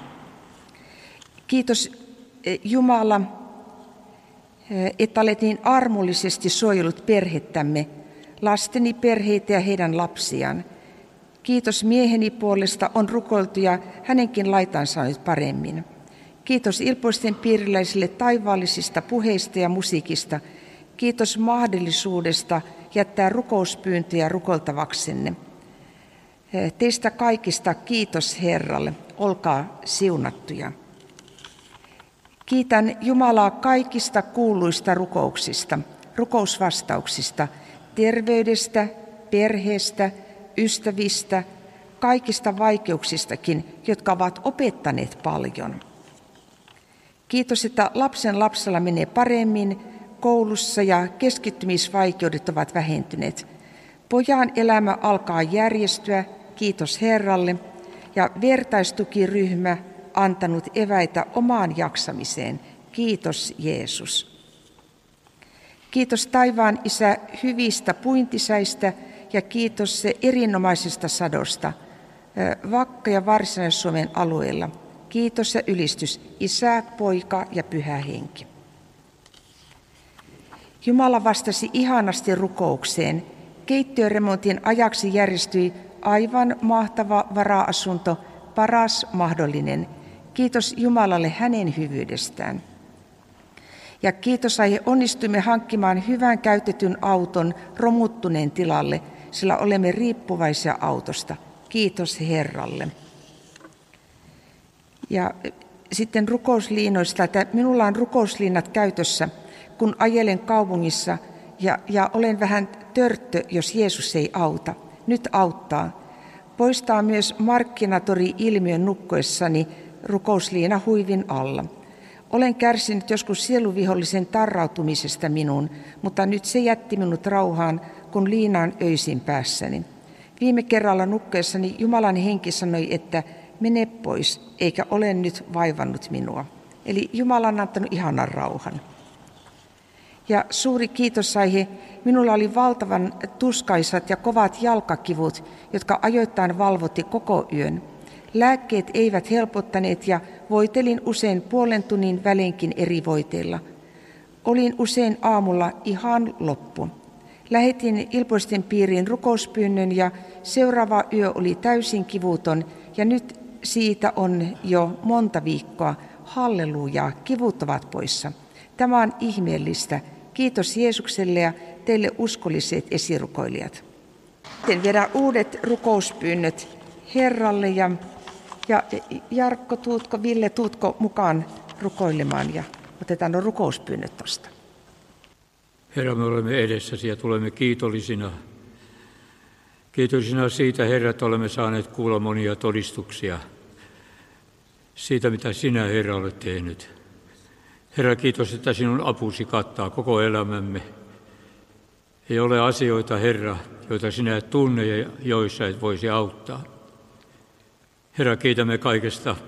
Kiitos Jumala, että olet niin armollisesti suojellut perhettämme lasteni perheitä ja heidän lapsiaan. Kiitos mieheni puolesta on rukoiltu ja hänenkin laitansa on nyt paremmin. Kiitos Ilpoisten piiriläisille taivaallisista puheista ja musiikista. Kiitos mahdollisuudesta jättää rukouspyyntöjä rukoiltavaksenne. Teistä kaikista kiitos Herralle, olkaa siunattuja. Kiitän Jumalaa kaikista kuuluista rukouksista, rukousvastauksista, terveydestä, perheestä, ystävistä, kaikista vaikeuksistakin, jotka ovat opettaneet paljon. Kiitos, että lapsen lapsella menee paremmin koulussa ja keskittymisvaikeudet ovat vähentyneet. Pojan elämä alkaa järjestyä, kiitos Herralle, ja vertaistukiryhmä antanut eväitä omaan jaksamiseen. Kiitos Jeesus. Kiitos taivaan Isä hyvistä puintisäistä ja kiitos se erinomaisesta sadosta Vakka- ja Varsinais-Suomen alueella. Kiitos ja ylistys Isä, Poika ja Pyhä Henki. Jumala vastasi ihanasti rukoukseen. Keittiöremontin ajaksi järjestyi aivan mahtava vara-asunto, paras mahdollinen. Kiitos Jumalalle hänen hyvyydestään. Ja kiitos aihe onnistuimme hankkimaan hyvän käytetyn auton romuttuneen tilalle, sillä olemme riippuvaisia autosta. Kiitos Herralle. Ja sitten rukousliinoista, että minulla on rukousliinat käytössä, kun ajelen kaupungissa ja, ja olen vähän törttö, jos Jeesus ei auta. Nyt auttaa. Poistaa myös markkinatori-ilmiön nukkuessani rukousliina huivin alla. Olen kärsinyt joskus sieluvihollisen tarrautumisesta minuun, mutta nyt se jätti minut rauhaan, kun liina on öisin päässäni. Viime kerralla nukkeessani Jumalan henki sanoi, että mene pois, eikä ole nyt vaivannut minua. Eli Jumala on antanut ihanan rauhan. Ja suuri kiitosaihe, minulla oli valtavan tuskaisat ja kovat jalkakivut, jotka ajoittain valvotti koko yön. Lääkkeet eivät helpottaneet ja voitelin usein puolen tunnin välinkin eri voiteilla. Olin usein aamulla ihan loppu. Lähetin Ilpoisten piiriin rukouspyynnön ja seuraava yö oli täysin kivuton ja nyt siitä on jo monta viikkoa. Halleluja, kivut ovat poissa. Tämä on ihmeellistä. Kiitos Jeesukselle ja teille uskolliset esirukoilijat. Sitten viedään uudet rukouspyynnöt Herralle ja, ja Jarkko, tuutko, Ville, tuutko mukaan rukoilemaan ja otetaan nuo rukouspyynnöt tuosta.
Herra, me olemme edessäsi ja tulemme kiitollisina. Kiitollisina siitä, Herra, että olemme saaneet kuulla monia todistuksia siitä, mitä sinä, Herra, olet tehnyt. Herra, kiitos, että sinun apusi kattaa koko elämämme. Ei ole asioita, Herra, joita sinä et tunne ja joissa et voisi auttaa. Herra, kiitämme kaikesta.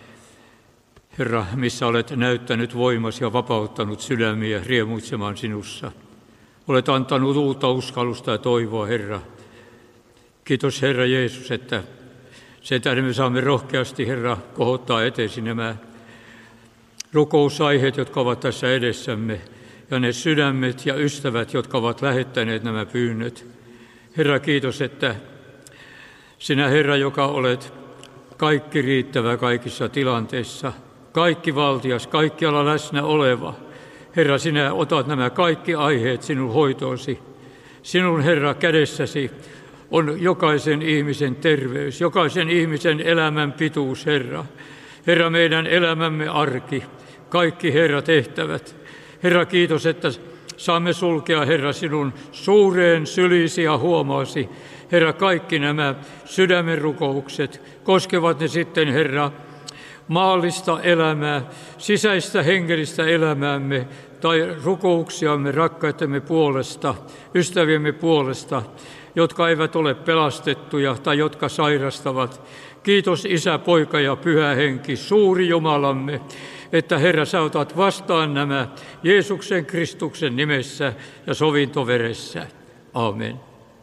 Herra, missä olet näyttänyt voimasi ja vapauttanut sydämiä riemuitsemaan sinussa. Olet antanut uutta uskallusta ja toivoa, Herra. Kiitos, Herra Jeesus, että sen tähden me saamme rohkeasti, Herra, kohottaa eteesi nämä rukousaiheet, jotka ovat tässä edessämme, ja ne sydämet ja ystävät, jotka ovat lähettäneet nämä pyynnöt. Herra, kiitos, että sinä, Herra, joka olet kaikki riittävä kaikissa tilanteissa, kaikki valtias, kaikkialla läsnä oleva. Herra, sinä otat nämä kaikki aiheet sinun hoitoosi. Sinun, Herra, kädessäsi on jokaisen ihmisen terveys, jokaisen ihmisen elämän pituus, Herra. Herra, meidän elämämme arki, kaikki, Herra, tehtävät. Herra, kiitos, että saamme sulkea, Herra, sinun suureen sylisi ja huomaasi. Herra, kaikki nämä sydämen rukoukset, koskevat ne sitten, Herra, maallista elämää, sisäistä hengellistä elämäämme tai rukouksiamme rakkaittemme puolesta, ystäviemme puolesta, jotka eivät ole pelastettuja tai jotka sairastavat. Kiitos Isä, Poika ja Pyhä Henki, suuri Jumalamme, että Herra, sä otat vastaan nämä Jeesuksen Kristuksen nimessä ja sovintoveressä. Aamen.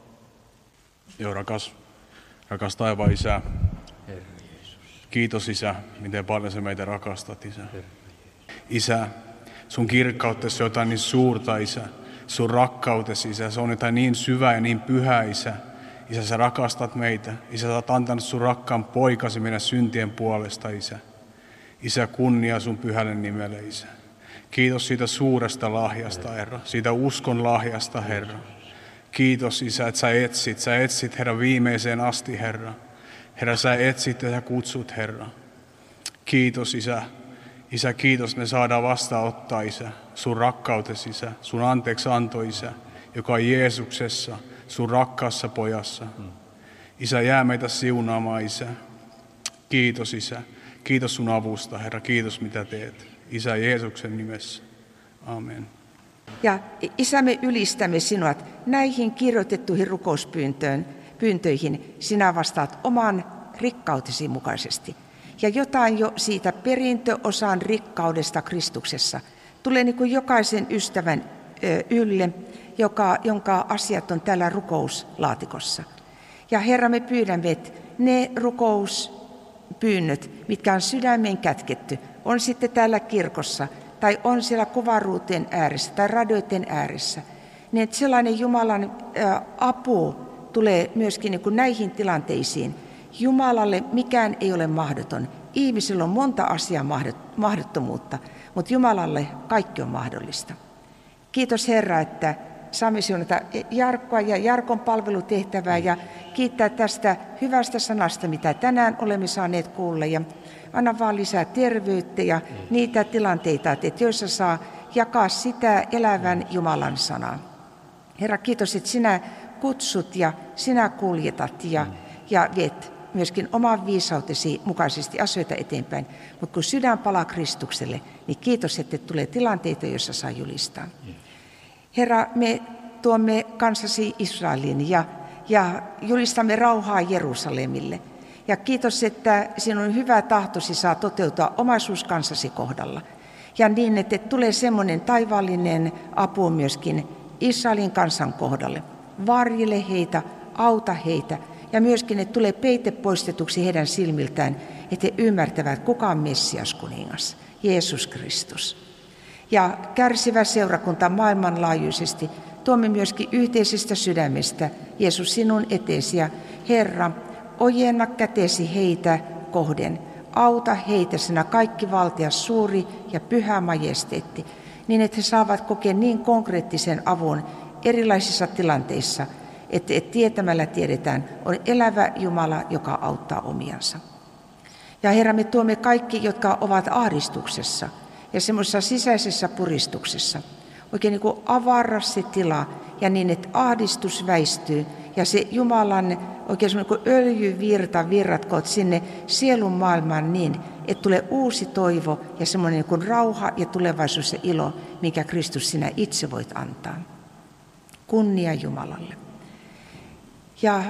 Joo, rakas, rakas taivaan Isä. Kiitos Isä, miten paljon sä meitä rakastat, Isä. Isä, sun kirkkauttesi on jotain niin suurta, Isä. sun rakkautesi, Isä. Se on jotain niin syvää ja niin pyhää, Isä. Isä, sä rakastat meitä. Isä, sä oot antanut sun rakkaan poikasi meidän syntien puolesta, Isä. Isä, kunnia sun pyhälle nimelle, Isä. Kiitos siitä suuresta lahjasta, Herra. Siitä uskon lahjasta, Herra. Kiitos, Isä, että sä etsit. Sä etsit, Herra, viimeiseen asti, Herra. Herra, sä etsit ja sä kutsut, Herra. Kiitos, Isä. Isä, kiitos, me saadaan vastaanottaa, Isä, sun rakkautesi, Isä, sun anteeksi anto, Isä, joka on Jeesuksessa, sun rakkaassa pojassa. Isä, jää meitä siunaamaan, Isä. Kiitos, Isä. Kiitos sun avusta, Herra. Kiitos, mitä teet. Isä, Jeesuksen nimessä. Amen.
Ja Isä, me ylistämme sinua näihin kirjoitettuihin rukouspyyntöihin. Sinä vastaat oman rikkautesi mukaisesti. Ja jotain jo siitä perintöosan rikkaudesta Kristuksessa tulee niin kuin jokaisen ystävän ylle, joka, jonka asiat on täällä rukouslaatikossa. Ja Herra, me pyydämme, että ne rukouspyynnöt, mitkä on sydämeen kätketty, on sitten täällä kirkossa tai on siellä kuvaruuteen ääressä tai radioiden ääressä, niin että sellainen Jumalan apu tulee myöskin niin kuin näihin tilanteisiin. Jumalalle mikään ei ole mahdoton. Ihmisillä on monta asiaa mahdottomuutta, mutta Jumalalle kaikki on mahdollista. Kiitos Herra, että saamme siunata Jarkkoa ja Jarkon palvelutehtävää ja kiittää tästä hyvästä sanasta, mitä tänään olemme saaneet kuulla. Ja anna vaan lisää terveyttä ja niitä tilanteita, että joissa saa jakaa sitä elävän Jumalan sanaa. Herra, kiitos, että sinä kutsut ja sinä kuljetat ja, ja viet myöskin oman viisautesi mukaisesti asioita eteenpäin. Mutta kun sydän palaa Kristukselle, niin kiitos, että tulee tilanteita, joissa saa julistaa. Herra, me tuomme kansasi Israelin ja, ja julistamme rauhaa Jerusalemille. Ja kiitos, että sinun hyvä tahtosi saa toteutua omaisuuskansasi kohdalla. Ja niin, että tulee semmoinen taivaallinen apu myöskin Israelin kansan kohdalle. Varjele heitä, auta heitä. Ja myöskin, että tulee peite poistetuksi heidän silmiltään, että he ymmärtävät, kuka on Messias kuningas, Jeesus Kristus. Ja kärsivä seurakunta maailmanlaajuisesti tuomme myöskin yhteisestä sydämestä, Jeesus, sinun eteesi. Ja Herra, ojenna kätesi heitä kohden. Auta heitä sinä kaikki valtias suuri ja pyhä majesteetti, niin että he saavat kokea niin konkreettisen avun erilaisissa tilanteissa, että et tietämällä tiedetään, on elävä Jumala, joka auttaa omiansa. Ja Herra, me tuomme kaikki, jotka ovat ahdistuksessa ja semmoisessa sisäisessä puristuksessa. Oikein niin kuin avara se tila ja niin, että ahdistus väistyy ja se Jumalan oikein semmoinen kuin öljyvirta virratkoot sinne sielun maailmaan niin, että tulee uusi toivo ja semmoinen niin kuin rauha ja tulevaisuus ja ilo, mikä Kristus sinä itse voit antaa. Kunnia Jumalalle. Ja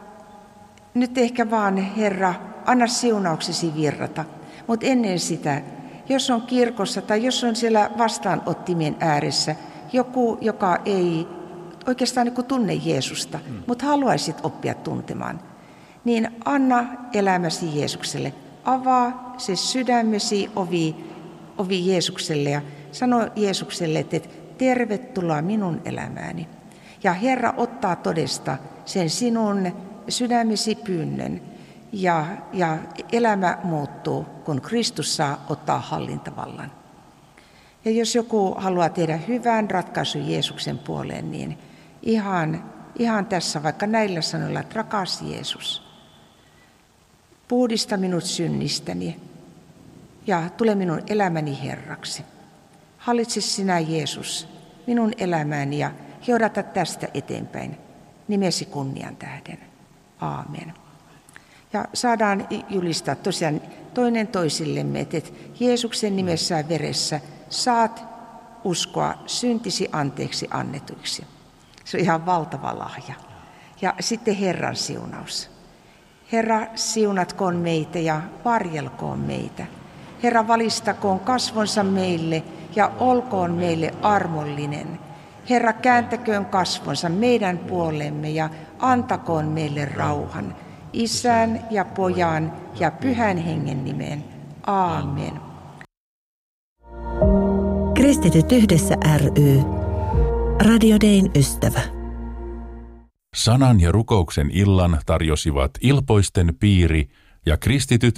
nyt ehkä vaan, Herra, anna siunauksesi virrata, mutta ennen sitä, jos on kirkossa tai jos on siellä vastaanottimien ääressä joku, joka ei oikeastaan niin kuin tunne Jeesusta, mm. mutta haluaisit oppia tuntemaan, niin anna elämäsi Jeesukselle. Avaa se sydämesi ovi, ovi Jeesukselle ja sano Jeesukselle, että tervetuloa minun elämääni. Ja Herra ottaa todesta sen sinun sydämesi pyynnön ja, ja elämä muuttuu, kun Kristus saa ottaa hallintavallan. Ja jos joku haluaa tehdä hyvän ratkaisun Jeesuksen puoleen, niin ihan, ihan tässä vaikka näillä sanoilla, että rakas Jeesus, puhdista minut synnistäni ja tule minun elämäni Herraksi. Hallitse sinä Jeesus minun elämääni ja johdata tästä eteenpäin nimesi kunnian tähden. Aamen. Ja saadaan julistaa tosiaan toinen toisillemme, että Jeesuksen nimessä ja veressä saat uskoa syntisi anteeksi annetuiksi. Se on ihan valtava lahja. Ja sitten Herran siunaus. Herra, siunatkoon meitä ja varjelkoon meitä. Herra, valistakoon kasvonsa meille ja olkoon meille armollinen. Herra, kääntäköön kasvonsa meidän puolemme ja antakoon meille rauhan. Isän ja Pojan ja Pyhän Hengen nimeen. Aamen.
Kristityt yhdessä ry. Radio Dayn ystävä.
Sanan ja rukouksen illan tarjosivat Ilpoisten piiri ja Kristityt